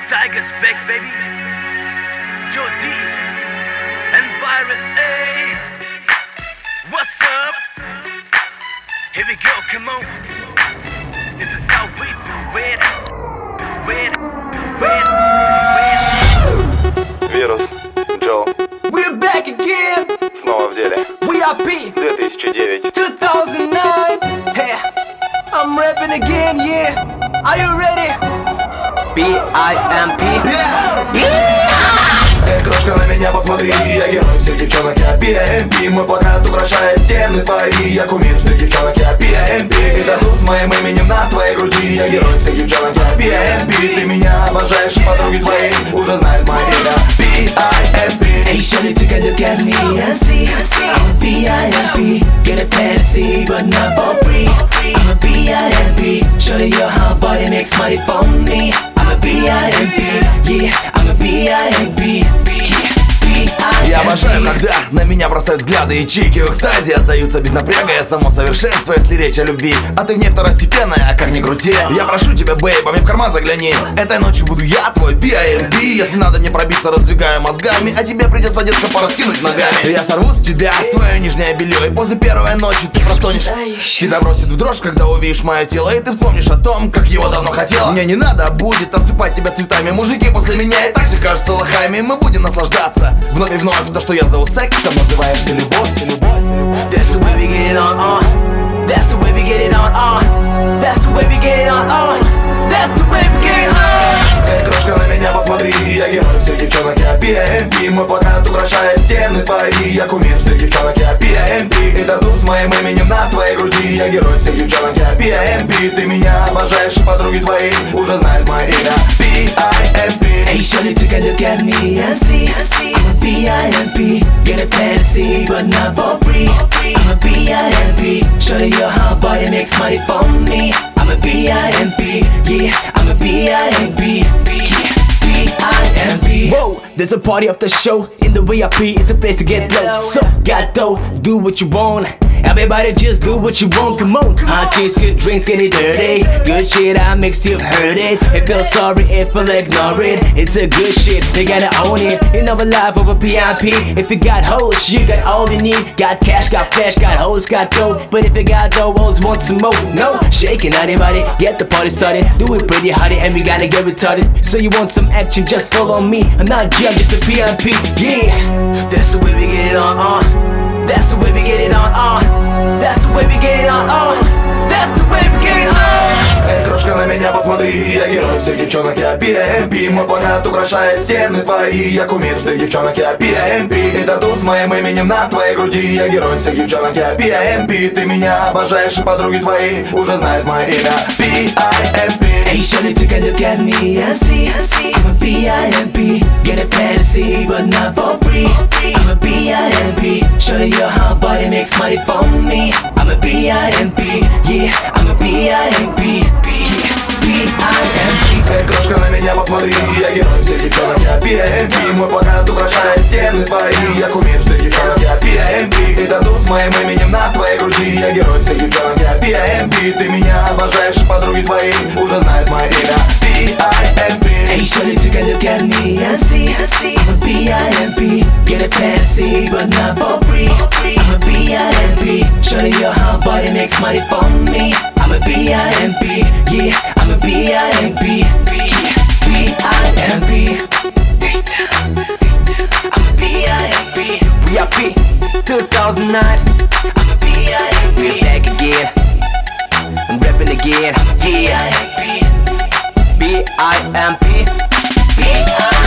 Tiger's back, baby. Joe D and Virus A. What's up? Here we go, come on. This is how we do it. Вирус, Джо, We're back again. снова в деле. We are P 2009. 2009. Hey, I'm rapping again, yeah. Are you ready? B-I-M-P. Эй, крошка, на меня посмотри, я герой всех девчонок, я PMP. Мой плакат украшает стены твои, я кумир всех девчонок, я PMP. И тату с моим именем на твоей груди, я герой всех девчонок, я PMP. Ты меня обожаешь, и подруги твои уже знают мое имя PIMP. Hey, shorty, take a look at me and see I'm a B.I.M.P. Get a fancy, but not for free. I'm a B.I.M.P. Shorty, your hot body makes money for me. I'm a B.I.M.P. Yeah, I'm a B.I.M.P. Я обожаю, когда на меня бросают взгляды и чики в экстазе отдаются без напряга. Я само совершенство, если речь о любви. А ты не второстепенная, как ни крути. Я прошу тебя, бейб, а мне в карман загляни. Этой ночью буду я твой B.I.M.P. Если надо не пробиться, раздвигаю мозгами, а тебе придется, детка, пораскинуть ногами. Я сорву с тебя твое нижнее белье, и после первой ночи ты простонешь. Тебя бросит в дрожь, когда увидишь мое тело, и ты вспомнишь о том, как его давно хотела. Мне не надо будет осыпать тебя цветами. Мужики после меня и так все кажутся лохами. Мы будем наслаждаться вновь и вновь. То, что я зову сексом, называешь ты любовь. That's the way we get it on, That's the way we get it on, That's the way we get it on, That's the way we get it on. Эй, крошка, на меня посмотри, я герой всех девчонок, я PMP. Мой плакат украшает стены твои, я кумир всех девчонок, я PMP. И тату с моим именем на твоей груди, я герой всех девчонок, я PMP. Ты меня обожаешь, и подруги твои уже знают мое имя PIMP. Hey, shorty, take a look at me and see I'm a B.I.M.P. Get a fancy, but not for free. I'm a B.I.M.P. Shorty, your hot body makes money for me. I'm a B.I.M.P. Yeah, I'm a B.I.M.P. B.I.M.P. Whoa, there's a party after show in the VIP. It's a place to get low. So, got dough, do what you want. Everybody just do what you want, come on. Hot chicks, good drinks, get it dirty. Good shit, I mixed, you've heard it. It feels sorry if I ignore it. It's a good shit, they gotta own it. You know a life over PIMP. If you got hoes, you got all you need. Got cash, got flash, got hoes, got dough. But if you got dough, always want some more. No, shaking anybody, get the party started. Do it pretty hard and we gotta get retarded. So you want some action, just follow me. I'm not Jim, just a PIMP, yeah. That's the way we get it on, That's the way we get it on, That's the way we get it on, That's the way we get it on. Эй, крошка, на меня посмотри, я герой всех девчонок, я PMP. Мой плакат украшает стены твои, я кумир всех девчонок, я PMP. И тату с моим именем на твоей груди, я герой всех девчонок, я PMP. Ты меня обожаешь, и подруги твои уже знают мое имя PIMP. Hey, shorty, take a look at me and see I'm a B.I.M.P. Get a fancy, but not for free. I'm a B.I.M.P. Shorty, your hot body makes money for me. I'm a B.I.M.P. Yeah, I'm a B.I.M.P. B.I.M.P. Эй, крошка, на меня посмотри, я герой всех девчонок, я PMP. Мой плакат украшает стены твои, я кумир всех девчонок, я PMP. И тату с моим именем на твоей груди, я герой всех девчонок, я PMP. Ты меня обожаешь, и подруги твои уже знают мое имя PIMP. Hey, shorty, take a look at me and see I'm a B.I.M.P. Get a fancy, but not for free. I'm a B.I.M.P. Shorty, your hot body makes money for me. I'm a B.I.M.P. Yeah, I'm a B.I.M.P. B.I.M.P. I'm a B.I.M.P. We are P 2009. I'm a B.I.M.P. We're back again. I'm rapping again. B.I.M.P. B-I-M-P. B.I.M.P.